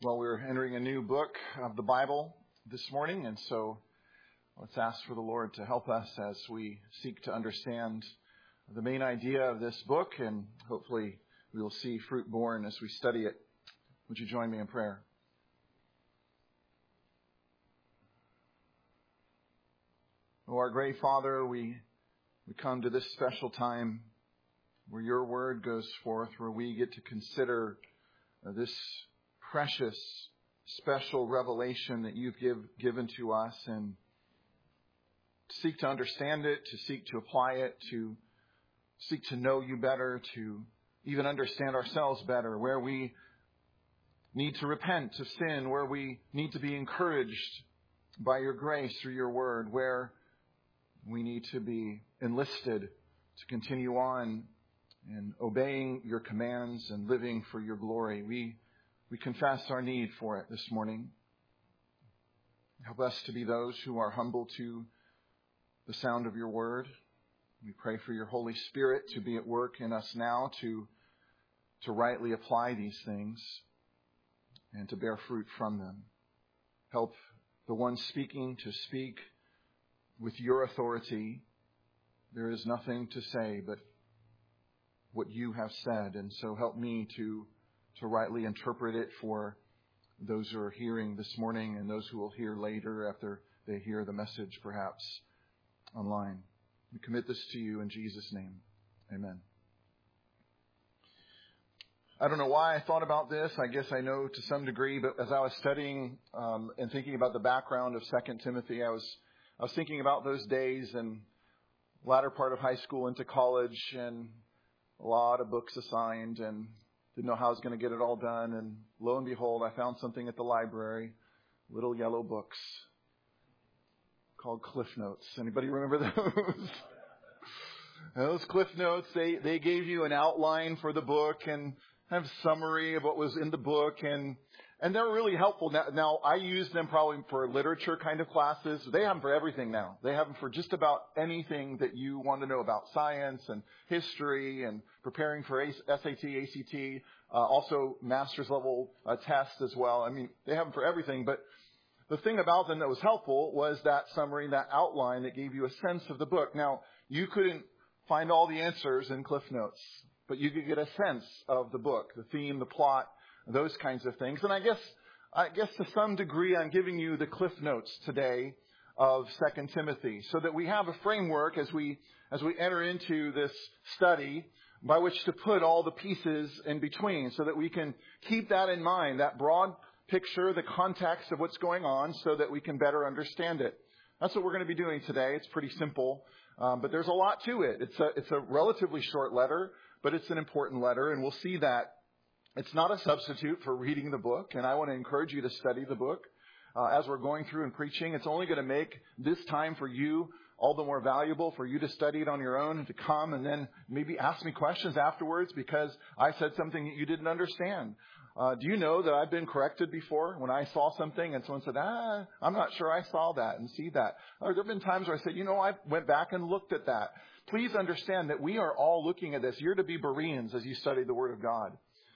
Well, we're entering a new book of the Bible this morning, and so let's ask for the Lord to help us as we seek to understand the main idea of this book, and hopefully we will see fruit born as we study it. Would you join me in prayer? Oh, our great Father, we come to this special time where your word goes forth, where we get to consider this precious, special revelation that you've given to us, and seek to understand it, to seek to apply it, to seek to know you better, to even understand ourselves better, where we need to repent of sin, where we need to be encouraged by your grace through your word, where we need to be enlisted to continue on in obeying your commands and living for your glory. We confess our need for it this morning. Help us to be those who are humble to the sound of your word. We pray for your Holy Spirit to be at work in us now to rightly apply these things and to bear fruit from them. Help the one speaking to speak with your authority. There is nothing to say but what you have said, and so help me to rightly interpret it for those who are hearing this morning and those who will hear later after they hear the message perhaps online. We commit this to you in Jesus' name. Amen. I don't know why I thought about this. I guess I know to some degree, but as I was studying and thinking about the background of 2 Timothy, I was thinking about those days and latter part of high school into college, and a lot of books assigned, and didn't know how I was going to get it all done. And lo and behold, I found something at the library, little yellow books called Cliff Notes. Anybody remember those? Those Cliff Notes, they gave you an outline for the book and kind of summary of what was in the book, and they're really helpful. Now, I use them probably for literature kind of classes. They have them for everything now. They have them for just about anything that you want to know about science and history and preparing for SAT, ACT, also master's level tests as well. I mean, they have them for everything. But the thing about them that was helpful was that summary, that outline that gave you a sense of the book. Now, you couldn't find all the answers in Cliff Notes, but you could get a sense of the book, the theme, the plot, those kinds of things. And I guess to some degree I'm giving you the Cliff Notes today of 2 Timothy so that we have a framework as we enter into this study by which to put all the pieces in between so that we can keep that in mind, that broad picture, the context of what's going on, so that we can better understand it. That's what we're going to be doing today. It's pretty simple, but there's a lot to it. It's a relatively short letter, but it's an important letter, and we'll see that it's not a substitute for reading the book, and I want to encourage you to study the book as we're going through and preaching. It's only going to make this time for you all the more valuable for you to study it on your own and to come and then maybe ask me questions afterwards because I said something that you didn't understand. Do you know that I've been corrected before when I saw something and someone said, I'm not sure I saw that and see that. Or there have been times where I said, I went back and looked at that. Please understand that we are all looking at this. You're to be Bereans as you study the Word of God.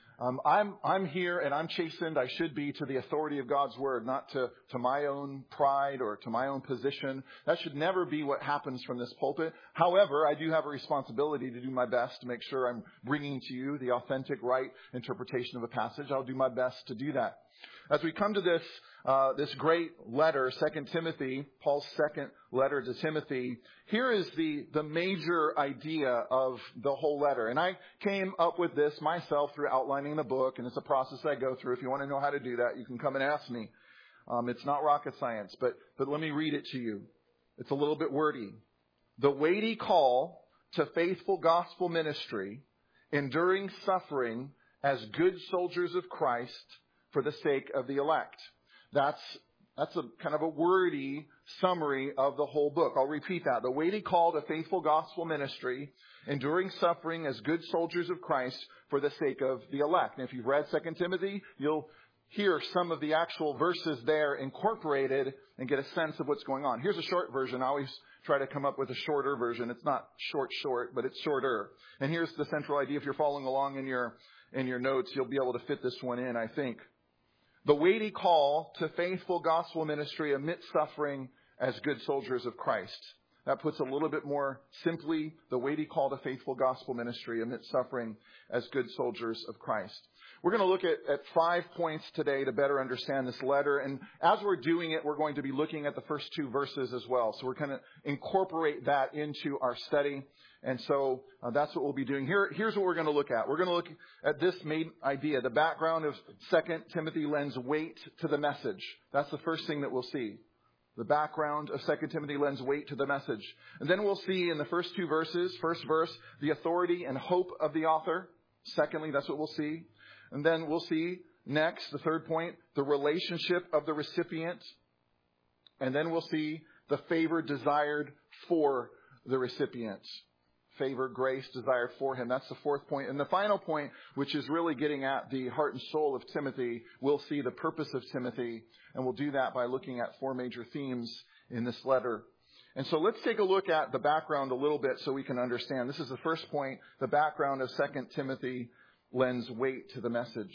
I'm here and I'm chastened, I should be, to the authority of God's Word, not to my own pride or to my own position. That should never be what happens from this pulpit. However, I do have a responsibility to do my best to make sure I'm bringing to you the authentic, right interpretation of a passage. I'll do my best to do that. As we come to this great letter, 2 Timothy, Paul's second letter to Timothy, here is the major idea of the whole letter. And I came up with this myself through outlining the book, and it's a process I go through. If you want to know how to do that, you can come and ask me. It's not rocket science, but let me read it to you. It's a little bit wordy. The weighty call to faithful gospel ministry, enduring suffering as good soldiers of Christ, for the sake of the elect. That's a kind of a wordy summary of the whole book. I'll repeat that. The weighty call to faithful gospel ministry, enduring suffering as good soldiers of Christ for the sake of the elect. And if you've read 2 Timothy, you'll hear some of the actual verses there incorporated and get a sense of what's going on. Here's a short version. I always try to come up with a shorter version. It's not short, but it's shorter. And here's the central idea. If you're following along in your notes, you'll be able to fit this one in, I think. The weighty call to faithful gospel ministry amidst suffering as good soldiers of Christ. That puts a little bit more simply the weighty call to faithful gospel ministry amidst suffering as good soldiers of Christ. We're going to look at 5 points today to better understand this letter. And as we're doing it, we're going to be looking at the first 2 verses as well. So we're going to incorporate that into our study. And so that's what we'll be doing. Here's what we're going to look at. We're going to look at this main idea. The background of 2 Timothy lends weight to the message. That's the first thing that we'll see. The background of 2 Timothy lends weight to the message. And then we'll see in the first 2 verses, first verse, the authority and hope of the author. Secondly, that's what we'll see. And then we'll see next, the third point, the relationship of the recipient. And then we'll see the favor desired for the recipient. Favor, grace desired for him. That's the fourth point. And the final point, which is really getting at the heart and soul of Timothy, we'll see the purpose of Timothy. And we'll do that by looking at 4 major themes in this letter. And so let's take a look at the background a little bit so we can understand. This is the first point. The background of 2 Timothy lends weight to the message.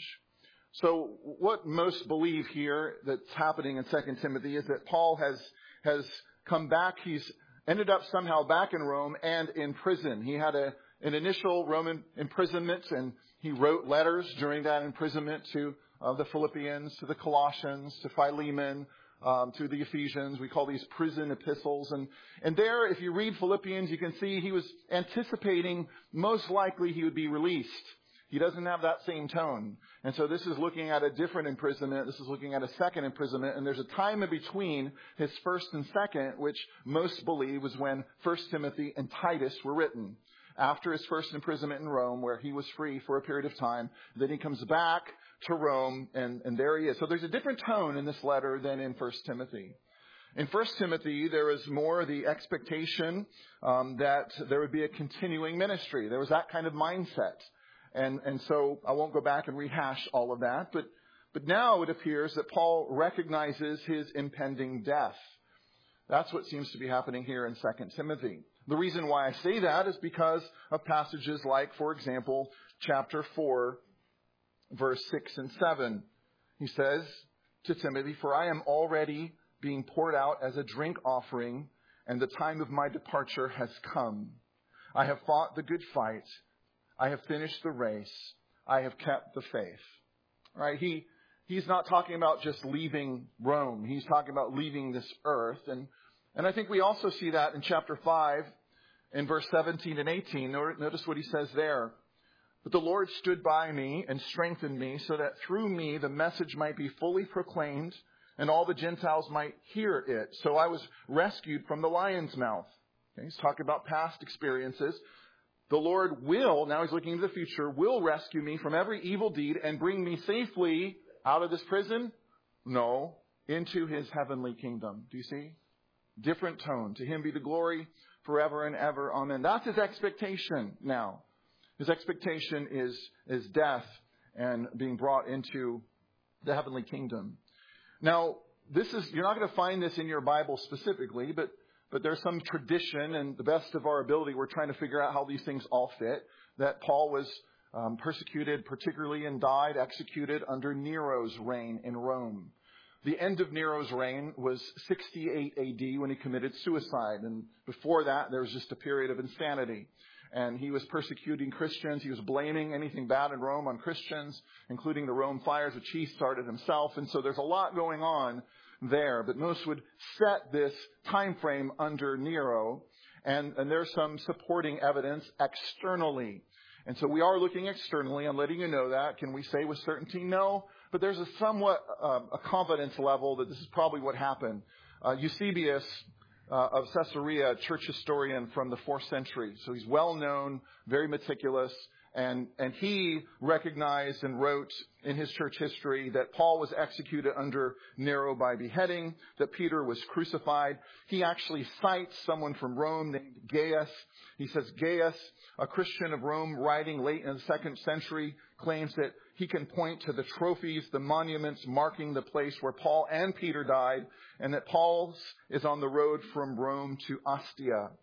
So what most believe here that's happening in 2 Timothy is that Paul has come back. He's ended up somehow back in Rome and in prison. He had an initial Roman imprisonment, and he wrote letters during that imprisonment to the Philippians, to the Colossians, to Philemon, to the Ephesians. We call these prison epistles. And there, if you read Philippians, you can see he was anticipating most likely he would be released. He doesn't have that same tone. And so this is looking at a different imprisonment. This is looking at a second imprisonment. And there's a time in between his first and second, which most believe was when 1 Timothy and Titus were written. After his first imprisonment in Rome, where he was free for a period of time, then he comes back to Rome, and there he is. So there's a different tone in this letter than in 1 Timothy. In 1 Timothy, there was more the expectation that there would be a continuing ministry. There was that kind of mindset. And so I won't go back and rehash all of that. But now it appears that Paul recognizes his impending death. That's what seems to be happening here in 2 Timothy. The reason why I say that is because of passages like, for example, chapter 4, verse 6 and 7. He says to Timothy, "For I am already being poured out as a drink offering, and the time of my departure has come. I have fought the good fight. I have finished the race. I have kept the faith." Right? He's not talking about just leaving Rome. He's talking about leaving this earth. And I think we also see that in chapter 5, in verse 17 and 18. Notice what he says there. "But the Lord stood by me and strengthened me, so that through me the message might be fully proclaimed, and all the Gentiles might hear it. So I was rescued from the lion's mouth." Okay, he's talking about past experiences. "The Lord will," now he's looking into the future, "will rescue me from every evil deed and bring me safely out of this prison?" No, into his heavenly kingdom. Do you see? Different tone. "To him be the glory forever and ever. Amen." That's his expectation now. His expectation is death and being brought into the heavenly kingdom. Now, you're not going to find this in your Bible specifically, but there's some tradition, and the best of our ability, we're trying to figure out how these things all fit, that Paul was persecuted particularly and died, executed under Nero's reign in Rome. The end of Nero's reign was 68 AD when he committed suicide. And before that, there was just a period of insanity. And he was persecuting Christians. He was blaming anything bad in Rome on Christians, including the Rome fires, which he started himself. And so there's a lot going on there. But most would set this time frame under Nero. And there's some supporting evidence externally. And so we are looking externally. I'm letting you know that. Can we say with certainty? No. But there's a somewhat a confidence level that this is probably what happened. Eusebius of Caesarea, church historian from the 4th century. So he's well known, very meticulous. And he recognized and wrote in his church history that Paul was executed under Nero by beheading, that Peter was crucified. He actually cites someone from Rome named Gaius. He says Gaius, a Christian of Rome writing late in the 2nd century, claims that he can point to the trophies, the monuments marking the place where Paul and Peter died, and that Paul is on the road from Rome to Ostia.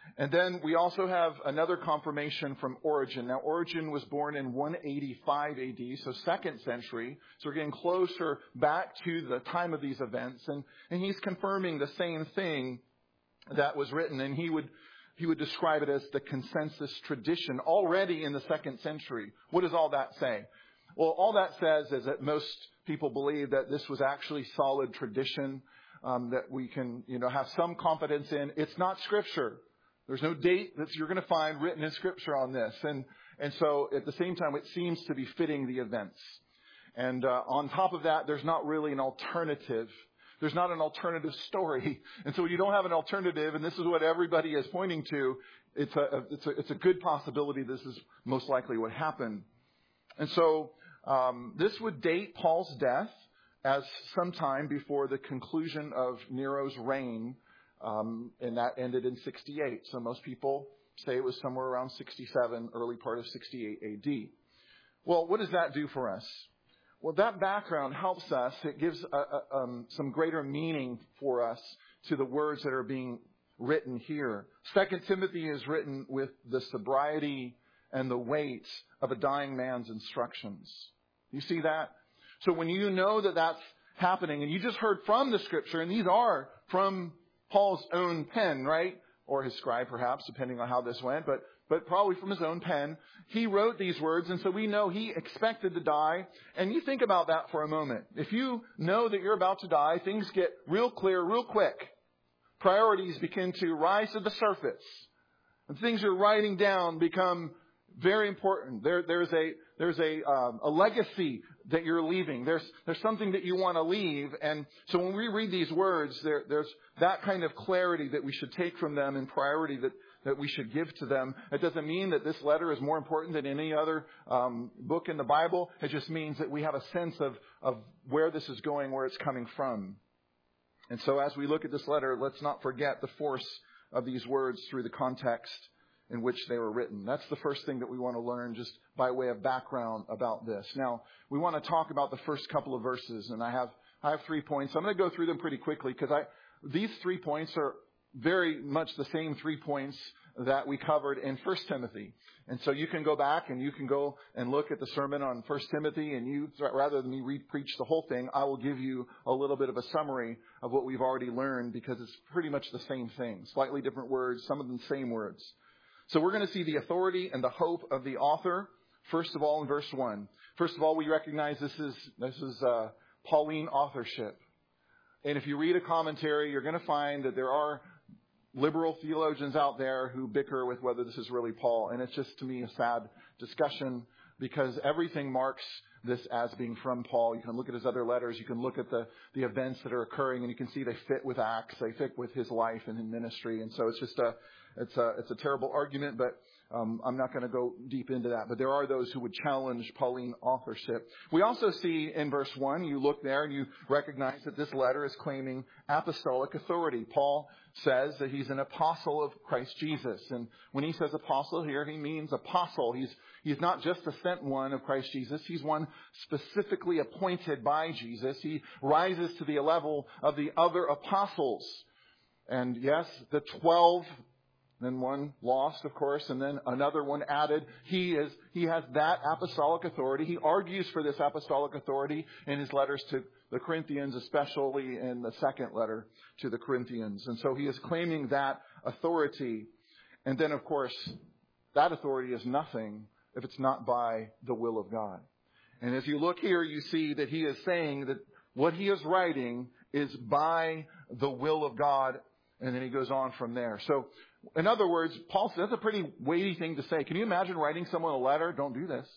And then we also have another confirmation from Origen. Now, Origen was born in 185 AD, so 2nd century. So we're getting closer back to the time of these events. And he's confirming the same thing that was written. And he would describe it as the consensus tradition already in the 2nd century. What does all that say? Well, all that says is that most people believe that this was actually solid tradition that we can, have some confidence in. It's not Scripture. There's no date that you're going to find written in Scripture on this. And so at the same time, it seems to be fitting the events. And on top of that, there's not really an alternative. There's not an alternative story. And so when you don't have an alternative, and this is what everybody is pointing to, it's a good possibility this is most likely what happened. And so this would date Paul's death as sometime before the conclusion of Nero's reign. And that ended in 68. So most people say it was somewhere around 67, early part of 68 AD. Well, what does that do for us? Well, that background helps us. It gives some greater meaning for us to the words that are being written here. 2 Timothy is written with the sobriety and the weight of a dying man's instructions. You see that? So when you know that that's happening, and you just heard from the Scripture, and these are from Paul's own pen, right? Or his scribe, perhaps, depending on how this went, but probably from his own pen. He wrote these words, and so we know he expected to die. And you think about that for a moment. If you know that you're about to die, things get real clear real quick. Priorities begin to rise to the surface. And things you're writing down become very important. There's a legacy that you're leaving. There's something that you want to leave. And so when we read these words, there's that kind of clarity that we should take from them and priority that we should give to them. It doesn't mean that this letter is more important than any other book in the Bible. It just means that we have a sense of where this is going, where it's coming from. And so as we look at this letter, let's not forget the force of these words through the context in which they were written. That's the first thing that we want to learn just by way of background about this. Now, we want to talk about the first couple of verses, and I have 3 points. I'm going to go through them pretty quickly because these 3 points are very much the same 3 points that we covered in 1 Timothy. And so you can go back and you can go and look at the sermon on 1 Timothy, and rather than me preach the whole thing, I will give you a little bit of a summary of what we've already learned because it's pretty much the same thing. Slightly different words, some of them same words. So we're going to see the authority and the hope of the author, first of all, in verse 1. First of all, we recognize this is Pauline authorship. And if you read a commentary, you're going to find that there are liberal theologians out there who bicker with whether this is really Paul. And it's just, to me, a sad discussion because everything marks this as being from Paul. You can look at his other letters. You can look at the events that are occurring, and you can see they fit with Acts. They fit with his life and his ministry. And so it's just it's a terrible argument, but I'm not going to go deep into that. But there are those who would challenge Pauline authorship. We also see in verse 1, you look there and you recognize that this letter is claiming apostolic authority. Paul says that he's an apostle of Christ Jesus. And when he says apostle here, he means apostle. He's not just a sent one of Christ Jesus. He's one specifically appointed by Jesus. He rises to the level of the other apostles. And yes, the 12, then one lost, of course, and then another one added. He has that apostolic authority. He argues for this apostolic authority in his letters to the Corinthians, especially in the second letter to the Corinthians. And so he is claiming that authority. And then, of course, that authority is nothing if it's not by the will of God. And as you look here, you see that he is saying that what he is writing is by the will of God. And then he goes on from there. So, in other words, Paul says that's a pretty weighty thing to say. Can you imagine writing someone a letter? Don't do this.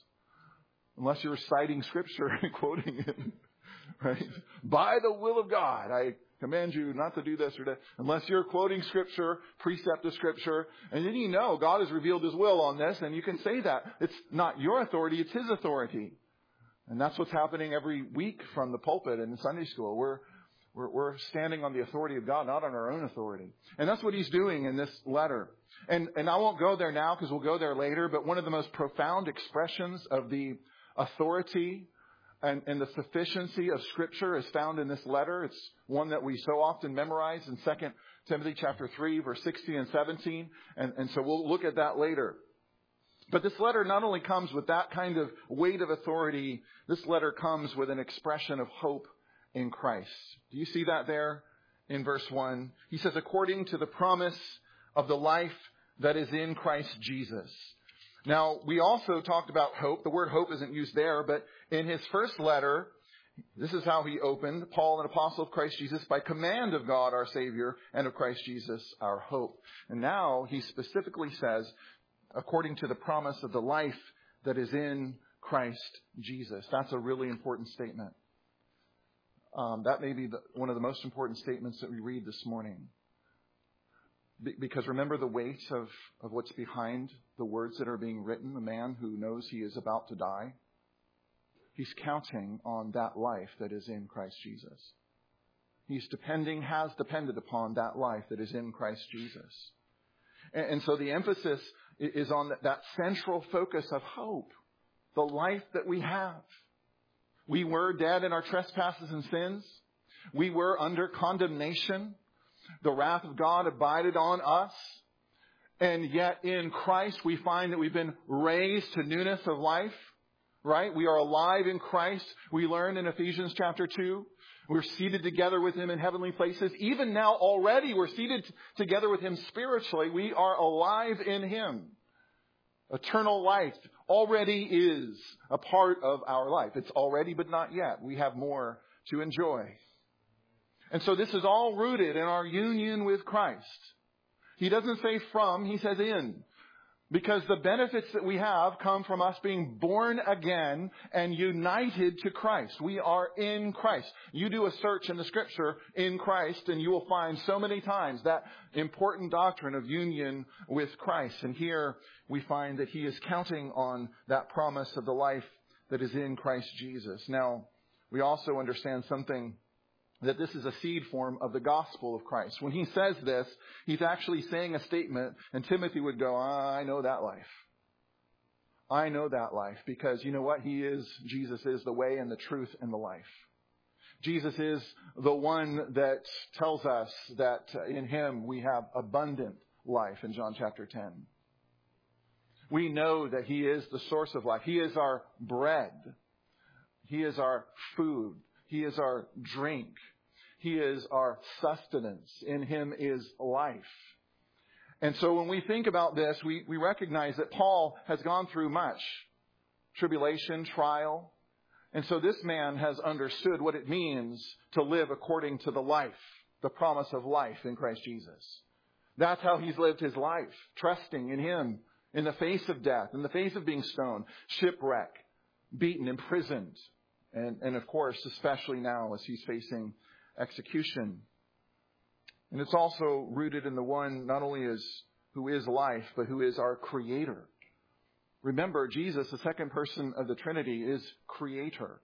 Unless you're citing Scripture and quoting it. Right? By the will of God, I command you not to do this or that. Unless you're quoting Scripture, precept of Scripture. And then you know God has revealed His will on this. And you can say that. It's not your authority, it's His authority. And that's what's happening every week from the pulpit in Sunday school. We're standing on the authority of God, not on our own authority. And that's what he's doing in this letter. And I won't go there now because we'll go there later. But one of the most profound expressions of the authority and the sufficiency of Scripture is found in this letter. It's one that we so often memorize in 2 Timothy chapter 3, verse 16 and 17. And so we'll look at that later. But this letter not only comes with that kind of weight of authority, this letter comes with an expression of hope in Christ. Do you see that there in verse 1? He says, according to the promise of the life that is in Christ Jesus. Now, we also talked about hope. The word hope isn't used there, but in his first letter, this is how he opened, Paul, an apostle of Christ Jesus, by command of God our Savior and of Christ Jesus our hope. And now he specifically says, according to the promise of the life that is in Christ Jesus. That's a really important statement. That may be one of the most important statements that we read this morning. Because remember the weight of what's behind the words that are being written. The man who knows he is about to die, he's counting on that life that is in Christ Jesus. Has depended upon that life that is in Christ Jesus. And so the emphasis is on that central focus of hope, the life that we have. We were dead in our trespasses and sins. We were under condemnation. The wrath of God abided on us. And yet in Christ we find that we've been raised to newness of life. Right? We are alive in Christ. We learn in Ephesians chapter 2. We're seated together with Him in heavenly places. Even now already we're seated together with Him spiritually. We are alive in Him. Eternal life already is a part of our life. It's already but not yet. We have more to enjoy. And so this is all rooted in our union with Christ. He doesn't say from, he says in. Because the benefits that we have come from us being born again and united to Christ. We are in Christ. You do a search in the Scripture in Christ and you will find so many times that important doctrine of union with Christ. And here we find that He is counting on that promise of the life that is in Christ Jesus. Now, we also understand something, that this is a seed form of the gospel of Christ. When he says this, he's actually saying a statement, and Timothy would go, I know that life. I know that life, because you know what? Jesus is the way and the truth and the life. Jesus is the one that tells us that in Him we have abundant life in John chapter 10. We know that He is the source of life. He is our bread. He is our food. He is our drink. He is our sustenance. In Him is life. And so when we think about this, we recognize that Paul has gone through much tribulation, trial. And so this man has understood what it means to live according to the life, the promise of life in Christ Jesus. That's how he's lived his life, trusting in Him in the face of death, in the face of being stoned, shipwreck, beaten, imprisoned. And of course, especially now as he's facing execution. And it's also rooted in the one not only who is life, but who is our Creator. Remember, Jesus, the second person of the Trinity, is Creator.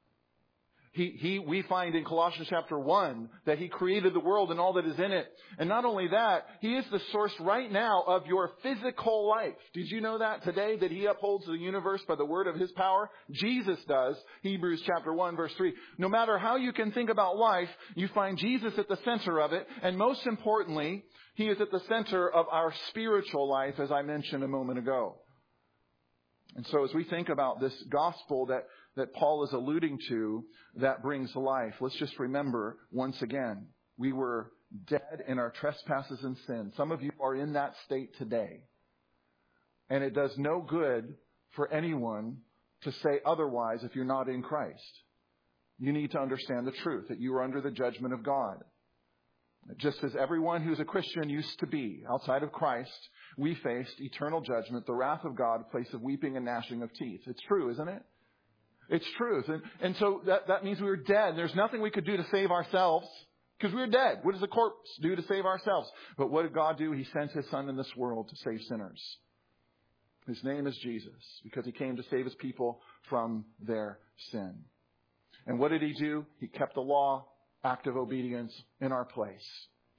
We find in Colossians chapter 1 that He created the world and all that is in it. And not only that, He is the source right now of your physical life. Did you know that today, that He upholds the universe by the word of His power? Jesus does. Hebrews chapter 1 verse 3. No matter how you can think about life, you find Jesus at the center of it. And most importantly, He is at the center of our spiritual life, as I mentioned a moment ago. And so as we think about this gospel that Paul is alluding to, that brings life, let's just remember once again, we were dead in our trespasses and sins. Some of you are in that state today. And it does no good for anyone to say otherwise if you're not in Christ. You need to understand the truth, that you are under the judgment of God. Just as everyone who's a Christian used to be outside of Christ, we faced eternal judgment, the wrath of God, a place of weeping and gnashing of teeth. It's true, isn't it? It's truth. And so that means we were dead. There's nothing we could do to save ourselves because we were dead. What does a corpse do to save ourselves? But what did God do? He sent His Son in this world to save sinners. His name is Jesus because He came to save His people from their sin. And what did He do? He kept the law, active obedience in our place.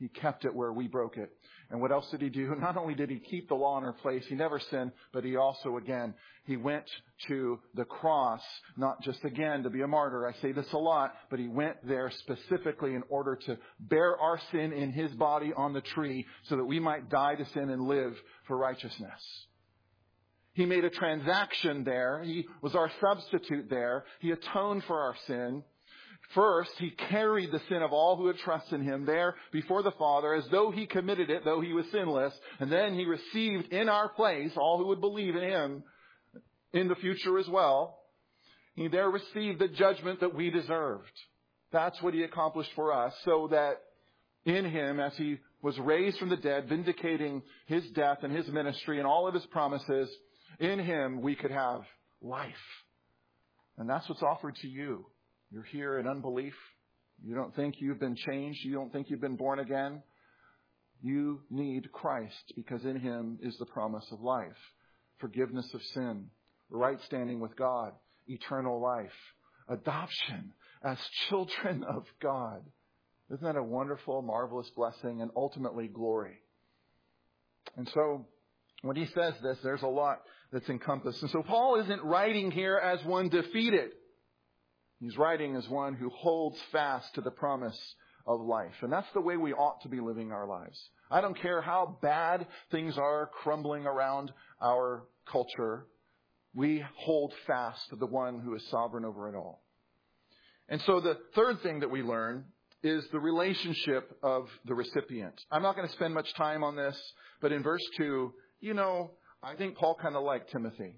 He kept it where we broke it. And what else did he do? Not only did he keep the law in her place, he never sinned, but he also, again, he went to the cross, not just, again, to be a martyr. I say this a lot, but he went there specifically in order to bear our sin in his body on the tree so that we might die to sin and live for righteousness. He made a transaction there. He was our substitute there. He atoned for our sin. First, he carried the sin of all who had trusted in him there before the Father as though he committed it, though he was sinless. And then he received in our place all who would believe in him in the future as well. He there received the judgment that we deserved. That's what he accomplished for us, so that in him, as he was raised from the dead, vindicating his death and his ministry and all of his promises, in him we could have life. And that's what's offered to you. You're here in unbelief. You don't think you've been changed. You don't think you've been born again. You need Christ because in him is the promise of life, forgiveness of sin, right standing with God, eternal life, adoption as children of God. Isn't that a wonderful, marvelous blessing and ultimately glory? And so when he says this, there's a lot that's encompassed. And so Paul isn't writing here as one defeated. He's writing as one who holds fast to the promise of life. And that's the way we ought to be living our lives. I don't care how bad things are crumbling around our culture. We hold fast to the one who is sovereign over it all. And so the third thing that we learn is the relationship of the recipient. I'm not going to spend much time on this, but in verse 2, I think Paul kind of liked Timothy.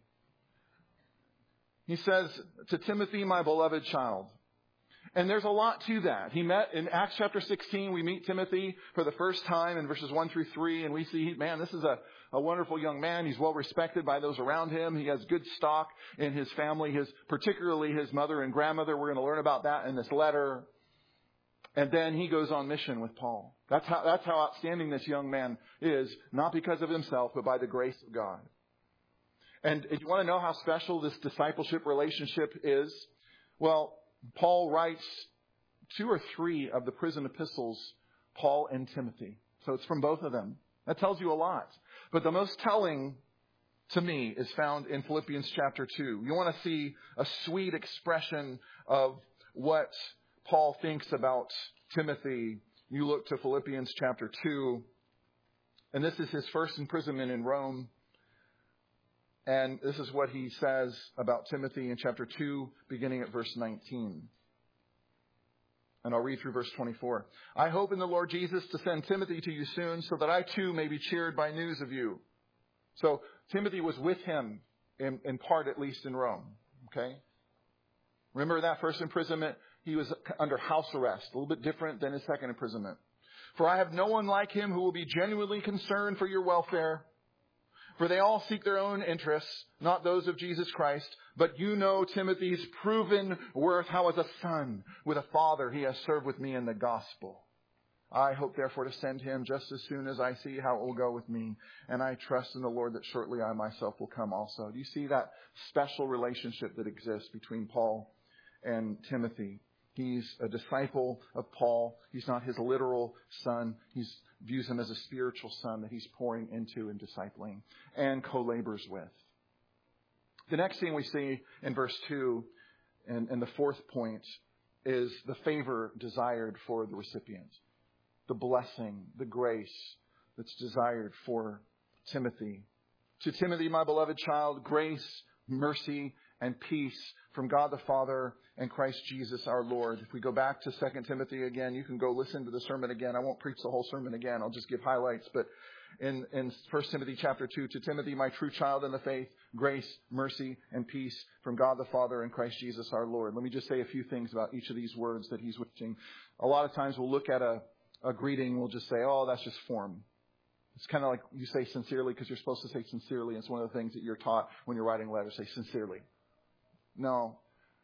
He says, to Timothy, my beloved child. And there's a lot to that. He met in Acts chapter 16. We meet Timothy for the first time in verses 1 through 3. And we see, man, this is a wonderful young man. He's well respected by those around him. He has good stock in his family, particularly his mother and grandmother. We're going to learn about that in this letter. And then he goes on mission with Paul. That's how outstanding this young man is, not because of himself, but by the grace of God. And if you want to know how special this discipleship relationship is, well, Paul writes 2 or 3 of the prison epistles, Paul and Timothy. So it's from both of them. That tells you a lot. But the most telling to me is found in Philippians chapter 2. You want to see a sweet expression of what Paul thinks about Timothy. You look to Philippians chapter 2. And this is his first imprisonment in Rome. And this is what he says about Timothy in chapter 2, beginning at verse 19. And I'll read through verse 24. I hope in the Lord Jesus to send Timothy to you soon, so that I too may be cheered by news of you. So Timothy was with him, in part at least, in Rome. Okay? Remember that first imprisonment? He was under house arrest, a little bit different than his second imprisonment. For I have no one like him who will be genuinely concerned for your welfare. For they all seek their own interests, not those of Jesus Christ. But you know Timothy's proven worth, how as a son with a father he has served with me in the gospel. I hope therefore to send him just as soon as I see how it will go with me. And I trust in the Lord that shortly I myself will come also. Do you see that special relationship that exists between Paul and Timothy? He's a disciple of Paul. He's not his literal son. He views him as a spiritual son that he's pouring into and discipling and co-labors with. The next thing we see in verse 2 and the fourth point is the favor desired for the recipient. The blessing, the grace that's desired for Timothy. To Timothy, my beloved child, grace, mercy, and peace from God the Father and Christ Jesus our Lord. If we go back to 2 Timothy again, you can go listen to the sermon again. I won't preach the whole sermon again. I'll just give highlights. But in 1 Timothy chapter 2, to Timothy, my true child in the faith, grace, mercy, and peace from God the Father and Christ Jesus our Lord. Let me just say a few things about each of these words that he's wishing. A lot of times we'll look at a greeting. We'll just say, oh, that's just form. It's kind of like you say sincerely because you're supposed to say sincerely. It's one of the things that you're taught when you're writing letters. Say sincerely. No,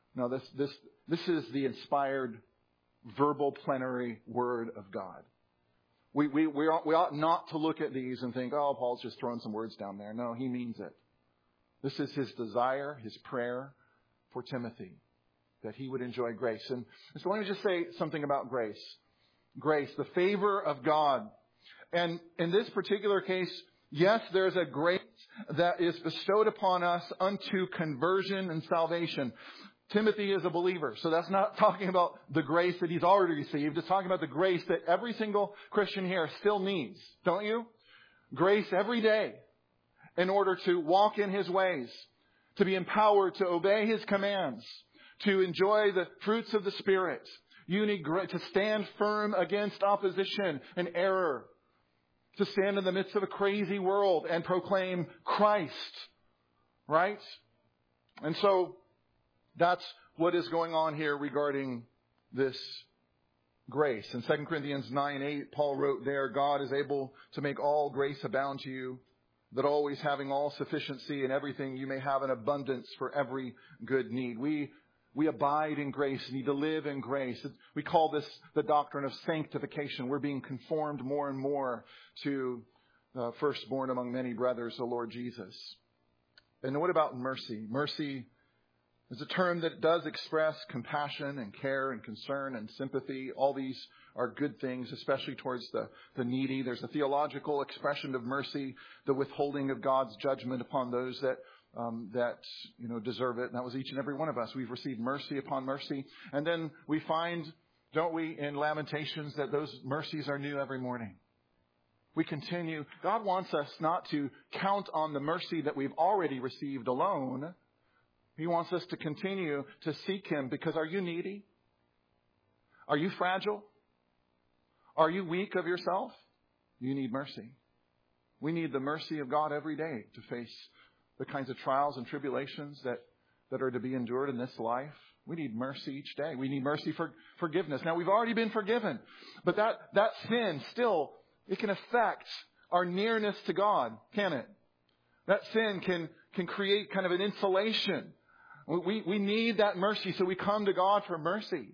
this is the inspired verbal plenary word of God. We ought not to look at these and think, oh, Paul's just throwing some words down there. No, he means it. This is his desire, his prayer for Timothy, that he would enjoy grace. And so let me just say something about grace. Grace, the favor of God. And in this particular case, yes, there's a grace that is bestowed upon us unto conversion and salvation. Timothy is a believer, so that's not talking about the grace that he's already received. It's talking about the grace that every single Christian here still needs, don't you? Grace every day in order to walk in His ways, to be empowered to obey His commands, to enjoy the fruits of the Spirit. You need grace to stand firm against opposition and error, to stand in the midst of a crazy world and proclaim Christ, right? And so that's what is going on here regarding this grace. In 2 Corinthians 9:8, Paul wrote there, God is able to make all grace abound to you, that always having all sufficiency in everything, you may have an abundance for every good need. We abide in grace, need to live in grace. We call this the doctrine of sanctification. We're being conformed more and more to the firstborn among many brothers, the Lord Jesus. And what about mercy? Mercy is a term that does express compassion and care and concern and sympathy. All these are good things, especially towards the needy. There's a theological expression of mercy, the withholding of God's judgment upon those that deserve it. And that was each and every one of us. We've received mercy upon mercy. And then we find, don't we, in Lamentations, that those mercies are new every morning. We continue. God wants us not to count on the mercy that we've already received alone. He wants us to continue to seek Him, because are you needy? Are you fragile? Are you weak of yourself? You need mercy. We need the mercy of God every day to face the kinds of trials and tribulations that are to be endured in this life. We need mercy each day. We need mercy for forgiveness. Now, we've already been forgiven, but that sin still, it can affect our nearness to God, can it? That sin can create kind of an insulation. We need that mercy, so we come to God for mercy.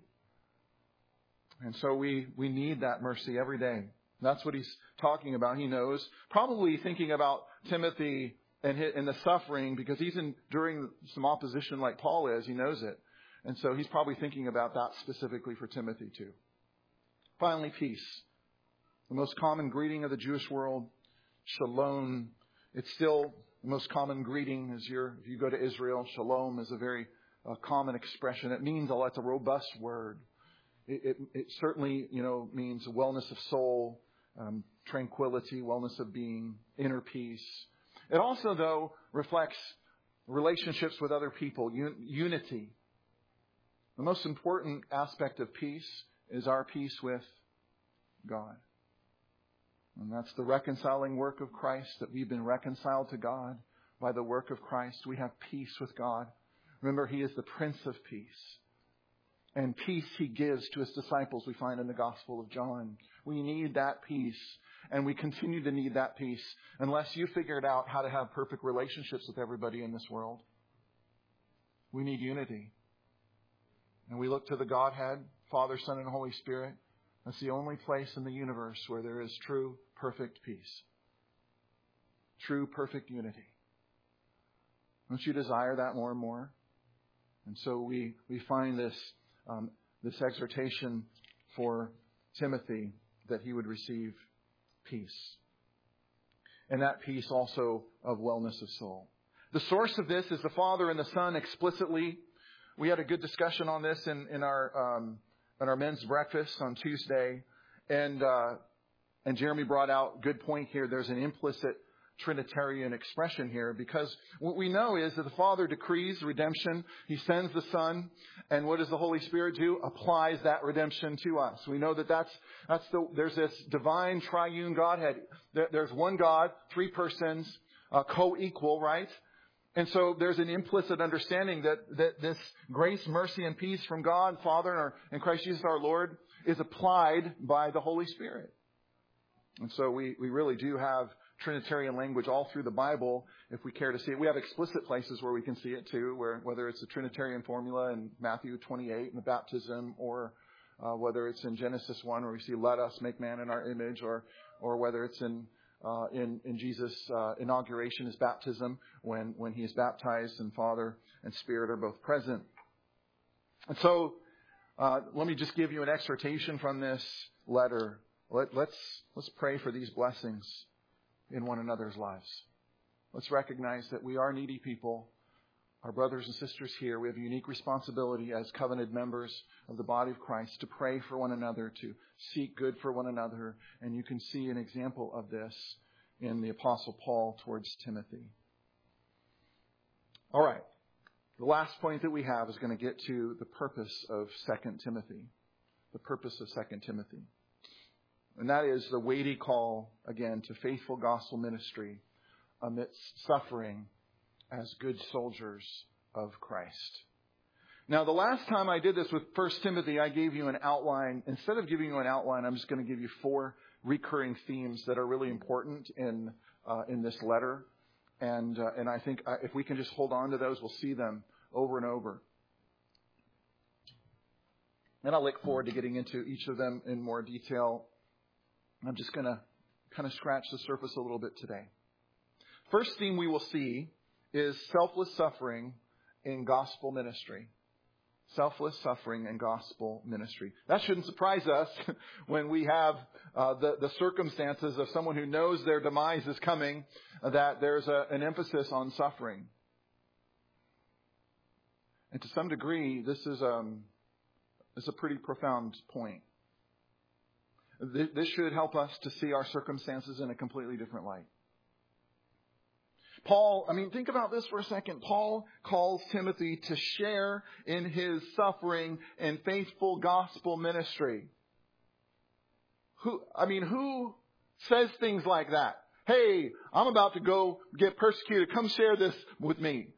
And so we need that mercy every day. That's what he's talking about. He knows, probably thinking about Timothy and the suffering, because he's enduring some opposition like Paul is. He knows it. And so he's probably thinking about that specifically for Timothy too. Finally, peace. The most common greeting of the Jewish world, shalom. It's still the most common greeting if you go to Israel. Shalom is a very common expression. It means it's a robust word. It certainly, means wellness of soul, tranquility, wellness of being, inner peace. It also, though, reflects relationships with other people, unity. The most important aspect of peace is our peace with God. And that's the reconciling work of Christ, that we've been reconciled to God by the work of Christ. We have peace with God. Remember, He is the Prince of Peace. And peace He gives to His disciples, we find in the Gospel of John. We need that peace. And we continue to need that peace unless you figured out how to have perfect relationships with everybody in this world. We need unity. And we look to the Godhead, Father, Son, and Holy Spirit. That's the only place in the universe where there is true, perfect peace. True, perfect unity. Don't you desire that more and more? And so we find this exhortation for Timothy that he would receive peace. And that peace also of wellness of soul. The source of this is the Father and the Son explicitly. We had a good discussion on this in our men's breakfast on Tuesday. And Jeremy brought out a good point here. There's an implicit Trinitarian expression here, because what we know is that the Father decrees redemption. He sends the Son. And what does the Holy Spirit do? Applies that redemption to us. We know that there's this divine triune Godhead. There's one God, three persons, co-equal, right? And so there's an implicit understanding that this grace, mercy, and peace from God, Father, and Christ Jesus our Lord is applied by the Holy Spirit. And so we really do have Trinitarian language all through the Bible, if we care to see it. We have explicit places where we can see it too, whether it's the Trinitarian formula in Matthew 28 in the baptism, or whether it's in Genesis 1 where we see, let us make man in our image, or whether it's in Jesus' inauguration, his baptism, when he is baptized and Father and Spirit are both present. And so let me just give you an exhortation from this letter, let's pray for these blessings in one another's lives. Let's recognize that we are needy people. Our brothers and sisters here, we have a unique responsibility as covenanted members of the body of Christ to pray for one another, to seek good for one another. And you can see an example of this in the Apostle Paul towards Timothy. All right. The last point that we have is going to get to the purpose of 2 Timothy. The purpose of 2 Timothy. And that is the weighty call, again, to faithful gospel ministry amidst suffering as good soldiers of Christ. Now, the last time I did this with 1 Timothy, I gave you an outline. Instead of giving you an outline, I'm just going to give you 4 recurring themes that are really important in this letter. And I think if we can just hold on to those, we'll see them over and over. And I look forward to getting into each of them in more detail. I'm just going to kind of scratch the surface a little bit today. First theme we will see is selfless suffering in gospel ministry. Selfless suffering and gospel ministry. That shouldn't surprise us when we have the circumstances of someone who knows their demise is coming, that there's an emphasis on suffering. And to some degree, this is a pretty profound point. This should help us to see our circumstances in a completely different light. Paul, think about this for a second. Paul calls Timothy to share in his suffering and faithful gospel ministry. Who says things like that? Hey, I'm about to go get persecuted. Come share this with me.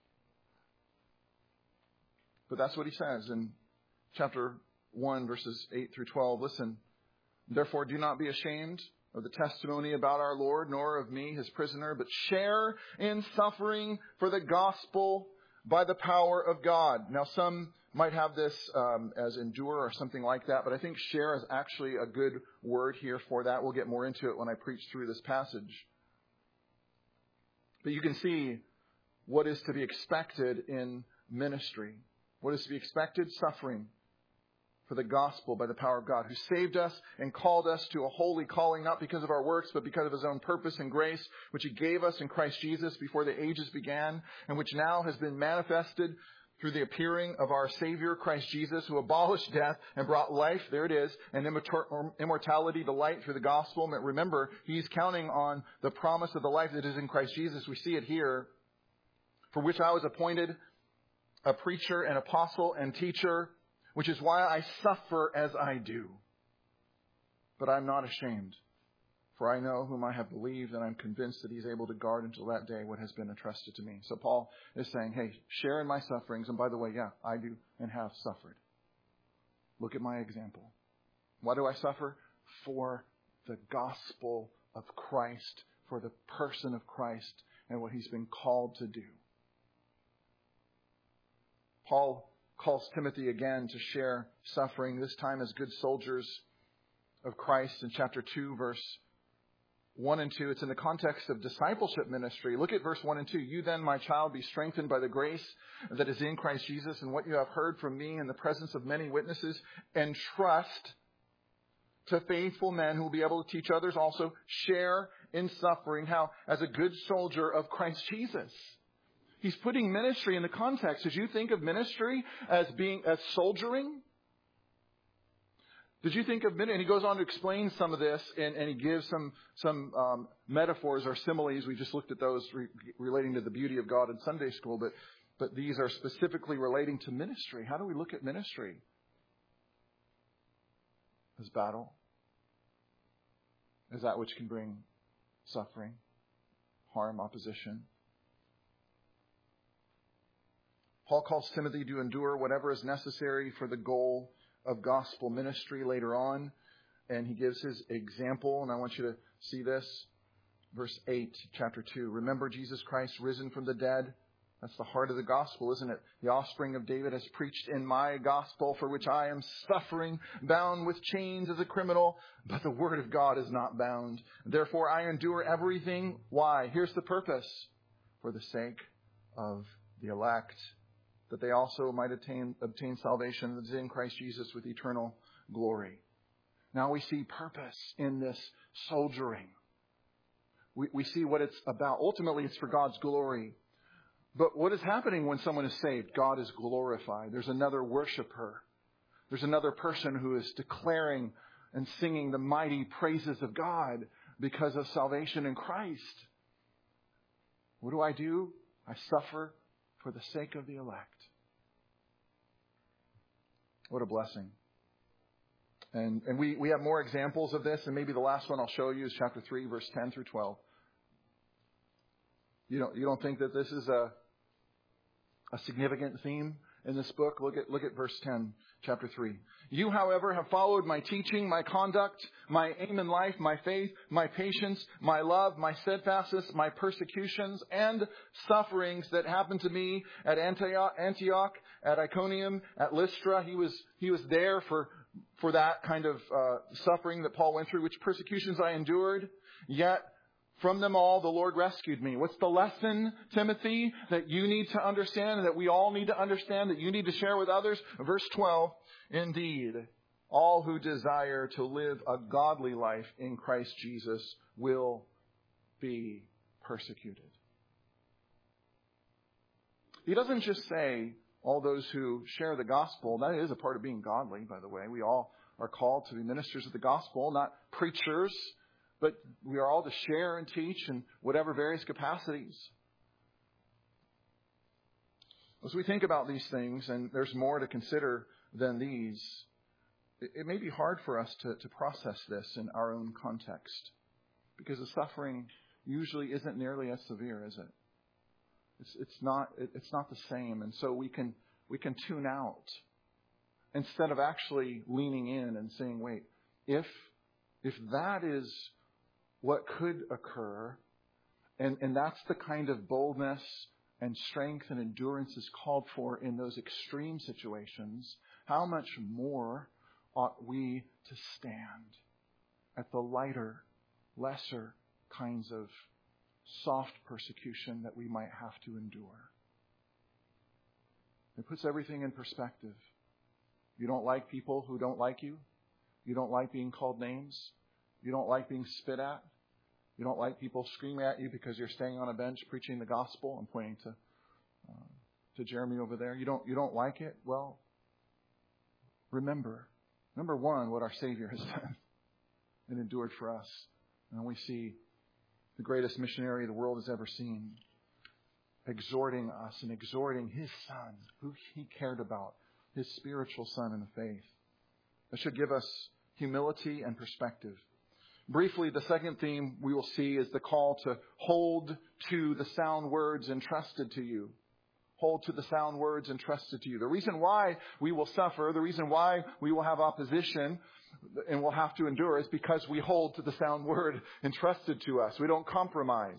But that's what he says in chapter 1, verses 8 through 12. Listen, therefore do not be ashamed of the testimony about our Lord, nor of me, his prisoner, but share in suffering for the gospel by the power of God. Now, some might have this as endure or something like that, but I think share is actually a good word here for that. We'll get more into it when I preach through this passage. But you can see what is to be expected in ministry. What is to be expected? Suffering for the gospel by the power of God, who saved us and called us to a holy calling, not because of our works, but because of his own purpose and grace, which he gave us in Christ Jesus before the ages began, and which now has been manifested through the appearing of our Savior, Christ Jesus, who abolished death and brought life, there it is, and immortality to light through the gospel. But remember, he's counting on the promise of the life that is in Christ Jesus. We see it here. For which I was appointed a preacher and apostle and teacher, which is why I suffer as I do. But I'm not ashamed, for I know whom I have believed, and I'm convinced that he's able to guard until that day what has been entrusted to me. So Paul is saying, hey, share in my sufferings. And by the way, yeah, I do and have suffered. Look at my example. Why do I suffer? For the gospel of Christ, for the person of Christ and what he's been called to do. Paul calls Timothy again to share suffering, this time as good soldiers of Christ in chapter 2, verse 1 and 2. It's in the context of discipleship ministry. Look at verse 1 and 2. You then, my child, be strengthened by the grace that is in Christ Jesus, and what you have heard from me in the presence of many witnesses, and trust to faithful men who will be able to teach others also. Share in suffering. How? As a good soldier of Christ Jesus. He's putting ministry in the context. As you think of ministry as soldiering, did you think of ministry? And he goes on to explain some of this, and he gives some metaphors or similes. We just looked at those relating to the beauty of God in Sunday school, but these are specifically relating to ministry. How do we look at ministry? As battle, as that which can bring suffering, harm, opposition. Paul calls Timothy to endure whatever is necessary for the goal of gospel ministry later on. And he gives his example, and I want you to see this. Verse 8, chapter 2. Remember Jesus Christ risen from the dead. That's the heart of the gospel, isn't it? The offspring of David has preached in my gospel, for which I am suffering, bound with chains as a criminal. But the word of God is not bound. Therefore I endure everything. Why? Here's the purpose. For the sake of the elect, that they also might obtain salvation that is in Christ Jesus with eternal glory. Now we see purpose in this soldiering. We see what it's about. Ultimately, it's for God's glory. But what is happening when someone is saved? God is glorified. There's another worshiper. There's another person who is declaring and singing the mighty praises of God because of salvation in Christ. What do? I suffer for the sake of the elect. What a blessing. And we have more examples of this, and maybe the last one I'll show you is chapter 3, verse 10 through 12. You don't think that this is a significant theme in this book? Look at verse 10, chapter 3. You, however, have followed my teaching, my conduct, my aim in life, my faith, my patience, my love, my steadfastness, my persecutions, and sufferings that happened to me at Antioch, at Iconium, at Lystra. He was there for that kind of suffering that Paul went through, which persecutions I endured. Yet from them all, the Lord rescued me. What's the lesson, Timothy, that you need to understand and that we all need to understand, that you need to share with others? Verse 12, indeed, all who desire to live a godly life in Christ Jesus will be persecuted. He doesn't just say all those who share the gospel. That is a part of being godly, by the way. We all are called to be ministers of the gospel, not preachers. But we are all to share and teach in whatever various capacities. As we think about these things, and there's more to consider than these, it may be hard for us to process this in our own context. Because the suffering usually isn't nearly as severe, is it? It's not the same. And so we can tune out instead of actually leaning in and saying, wait, if that is what could occur, and that's the kind of boldness and strength and endurance is called for in those extreme situations, how much more ought we to stand at the lighter, lesser kinds of soft persecution that we might have to endure? It puts everything in perspective. You don't like people who don't like you. You don't like being called names. You don't like being spit at. You don't like people screaming at you because you're staying on a bench preaching the gospel. I'm pointing to Jeremy over there. You don't like it? Well, remember, number one, what our Savior has done and endured for us. And we see the greatest missionary the world has ever seen exhorting us and exhorting His Son, who He cared about, His spiritual son in the faith. That should give us humility and perspective. Briefly, the second theme we will see is the call to hold to the sound words entrusted to you. Hold to the sound words entrusted to you. The reason why we will suffer, the reason why we will have opposition and will have to endure is because we hold to the sound word entrusted to us. We don't compromise.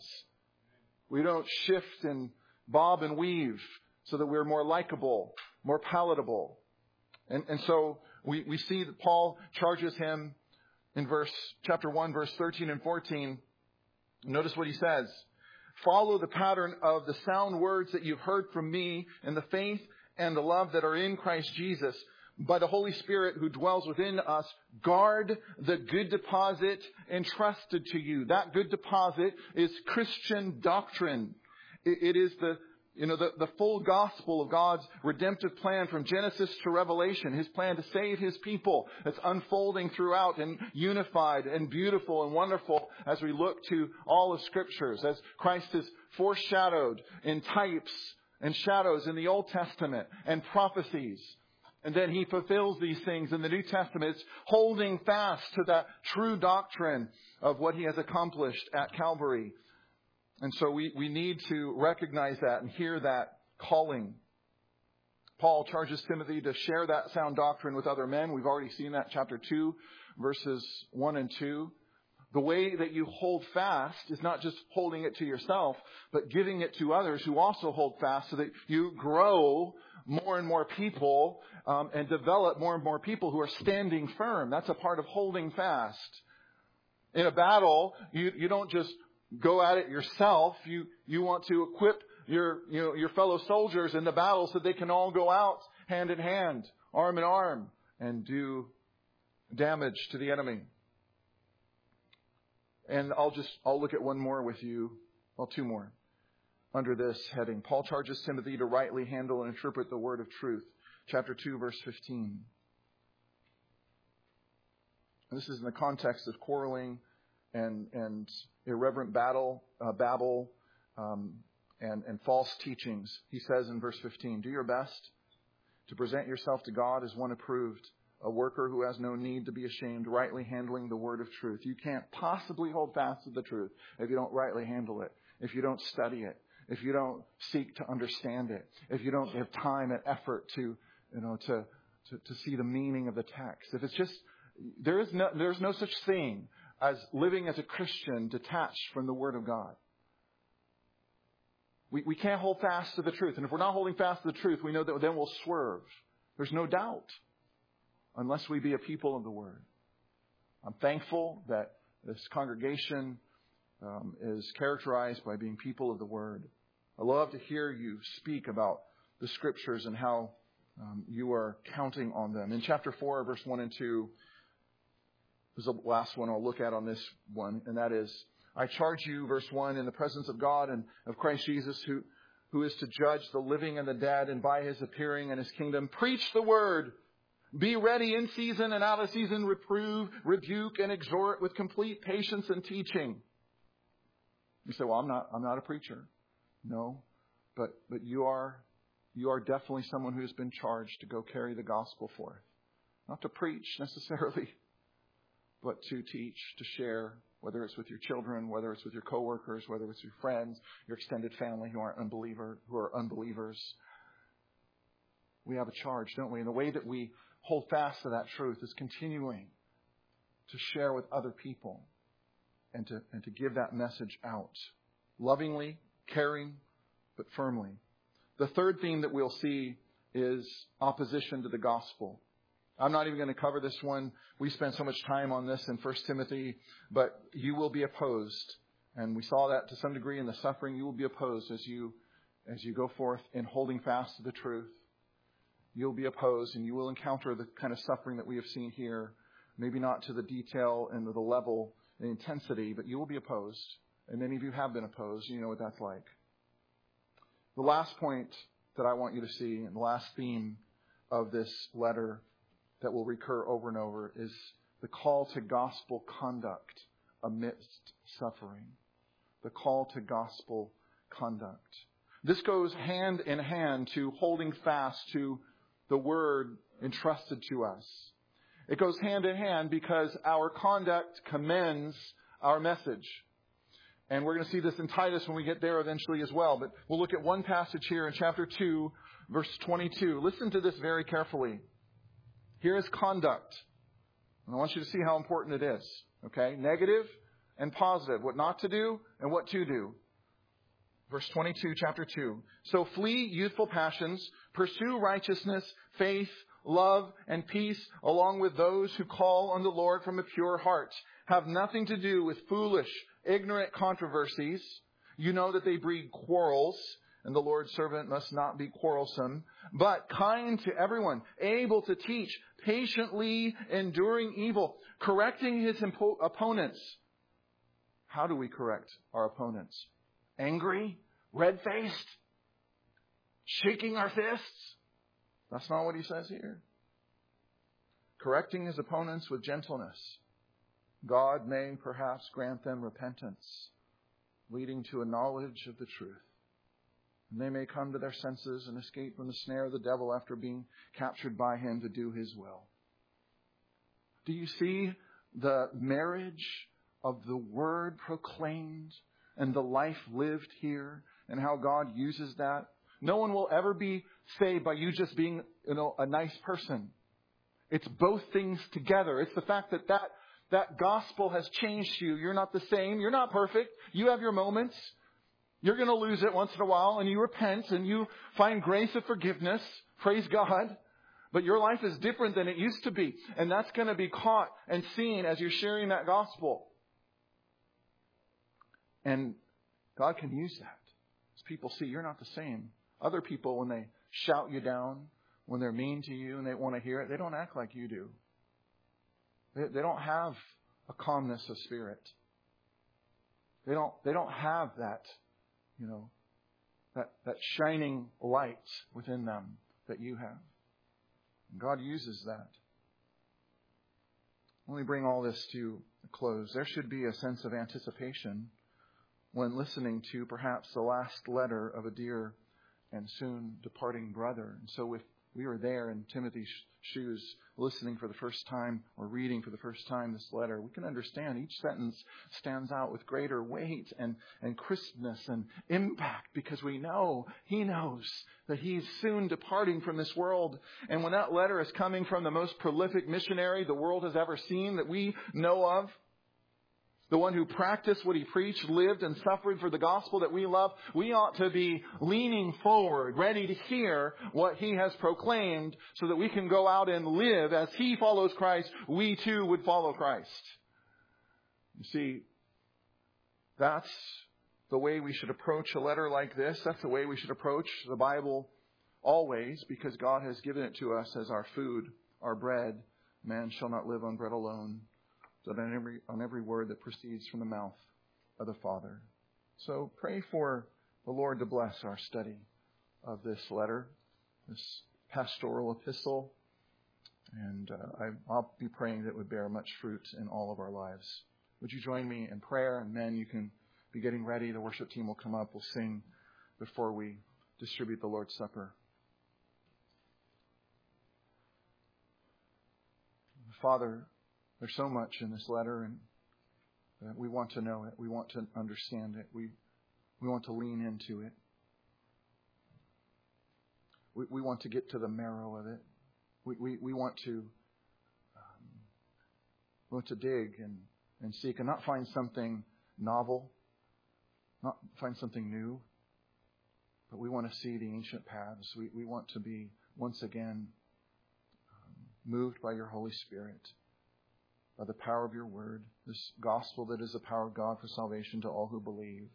We don't shift and bob and weave so that we're more likable, more palatable. And so we see that Paul charges him in chapter 1, verse 13 and 14. Notice what he says. Follow the pattern of the sound words that you've heard from me in the faith and the love that are in Christ Jesus. By the Holy Spirit who dwells within us, guard the good deposit entrusted to you. That good deposit is Christian doctrine. It is the full gospel of God's redemptive plan from Genesis to Revelation, His plan to save His people. It's unfolding throughout and unified and beautiful and wonderful as we look to all of Scriptures, as Christ is foreshadowed in types and shadows in the Old Testament and prophecies. And then He fulfills these things in the New Testament. It's holding fast to that true doctrine of what He has accomplished at Calvary. And so we need to recognize that and hear that calling. Paul charges Timothy to share that sound doctrine with other men. We've already seen that, chapter 2, verses 1 and 2. The way that you hold fast is not just holding it to yourself, but giving it to others who also hold fast so that you grow more and more people and develop more and more people who are standing firm. That's a part of holding fast. In a battle, you don't just go at it yourself. You want to equip your fellow soldiers in the battle so they can all go out hand in hand, arm in arm, and do damage to the enemy. And I'll look at one more with you. Well, two more under this heading. Paul charges Timothy to rightly handle and interpret the word of truth. Chapter 2, verse 15. And this is in the context of quarreling and irreverent babble, and false teachings. He says in verse 15, do your best to present yourself to God as one approved, a worker who has no need to be ashamed, rightly handling the word of truth. You can't possibly hold fast to the truth if you don't rightly handle it, if you don't study it, if you don't seek to understand it, if you don't have time and effort to see the meaning of the text. If it's just, there's no such thing as living as a Christian detached from the Word of God. We can't hold fast to the truth. And if we're not holding fast to the truth, we know that then we'll swerve. There's no doubt. Unless we be a people of the Word. I'm thankful that this congregation is characterized by being people of the Word. I love to hear you speak about the Scriptures and how you are counting on them. In chapter 4, verse 1 and 2, this is the last one I'll look at on this one, and that is, I charge you, verse 1, in the presence of God and of Christ Jesus, who is to judge the living and the dead, and by His appearing in His kingdom, preach the Word. Be ready in season and out of season, reprove, rebuke, and exhort with complete patience and teaching. You say, well, I'm not a preacher. No, but you are definitely someone who has been charged to go carry the gospel forth. Not to preach necessarily, but to teach, to share, whether it's with your children, whether it's with your coworkers, whether it's your friends, your extended family who are unbelievers. We have a charge, don't we? And the way that we hold fast to that truth is continuing to share with other people and to give that message out. Lovingly, caring, but firmly. The third theme that we'll see is opposition to the gospel. I'm not even going to cover this one. We spent so much time on this in 1 Timothy, but you will be opposed. And we saw that to some degree in the suffering. You will be opposed as you go forth in holding fast to the truth. You'll be opposed and you will encounter the kind of suffering that we have seen here. Maybe not to the detail and the level and intensity, but you will be opposed. And many of you have been opposed. You know what that's like. The last point that I want you to see, and the last theme of this letter that will recur over and over, is the call to gospel conduct amidst suffering. The call to gospel conduct. This goes hand in hand to holding fast to the word entrusted to us. It goes hand in hand because our conduct commends our message. And we're going to see this in Titus when we get there eventually as well. But we'll look at one passage here in chapter 2, verse 22. Listen to this very carefully. Here is conduct. And I want you to see how important it is. Okay? Negative and positive. What not to do and what to do. Verse 22, chapter 2. So flee youthful passions, pursue righteousness, faith, love, and peace, along with those who call on the Lord from a pure heart. Have nothing to do with foolish, ignorant controversies. You know that they breed quarrels, and the Lord's servant must not be quarrelsome, but kind to everyone, able to teach, patiently enduring evil, correcting his opponents. How do we correct our opponents? Angry? Red-faced? Shaking our fists? That's not what he says here. Correcting his opponents with gentleness. God may perhaps grant them repentance, leading to a knowledge of the truth. And they may come to their senses and escape from the snare of the devil after being captured by him to do his will. Do you see the marriage of the word proclaimed and the life lived here and how God uses that? No one will ever be saved by you just being, a nice person. It's both things together. It's the fact that gospel has changed you. You're not the same. You're not perfect. You have your moments. You're going to lose it once in a while, and you repent and you find grace of forgiveness. Praise God. But your life is different than it used to be. And that's going to be caught and seen as you're sharing that gospel. And God can use that. As people see you're not the same. Other people, when they shout you down, when they're mean to you and they want to hear it, they don't act like you do. They don't have a calmness of spirit. They don't have that, that shining light within them that you have. And God uses that. Let me bring all this to a close. There should be a sense of anticipation when listening to perhaps the last letter of a dear and soon departing brother. And so if we were there in Timothy's shoes, listening for the first time or reading for the first time this letter, we can understand each sentence stands out with greater weight and crispness and impact, because we know he knows that he's soon departing from this world. And when that letter is coming from the most prolific missionary the world has ever seen that we know of, the one who practiced what he preached, lived and suffered for the gospel that we love, we ought to be leaning forward, ready to hear what he has proclaimed, so that we can go out and live as he follows Christ. We too would follow Christ. You see, that's the way we should approach a letter like this. That's the way we should approach the Bible always, because God has given it to us as our food, our bread. Man shall not live on bread alone, but on every word that proceeds from the mouth of the Father. So pray for the Lord to bless our study of this letter, this pastoral epistle. And I'll be praying that it would bear much fruit in all of our lives. Would you join me in prayer? And then you can be getting ready. The worship team will come up. We'll sing before we distribute the Lord's Supper. Father, there's so much in this letter, and we want to know it. We want to understand it. We want to lean into it. We want to get to the marrow of it. We want to dig and seek and not find something novel, not find something new, but we want to see the ancient paths. We want to be once again moved by your Holy Spirit, by the power of your word, this gospel that is the power of God for salvation to all who believe.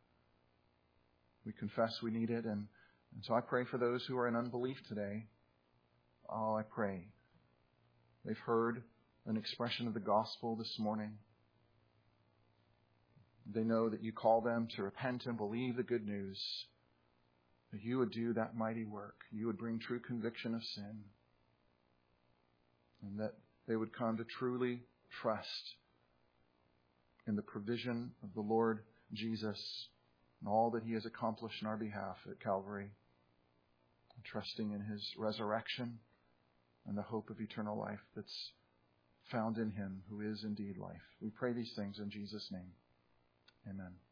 We confess we need it, and so I pray for those who are in unbelief today. Oh, I pray they've heard an expression of the gospel this morning. They know that you call them to repent and believe the good news, that you would do that mighty work. You would bring true conviction of sin, and that they would come to truly trust in the provision of the Lord Jesus and all that he has accomplished in our behalf at Calvary, trusting in his resurrection and the hope of eternal life that's found in him who is indeed life. We pray these things in Jesus' name. Amen.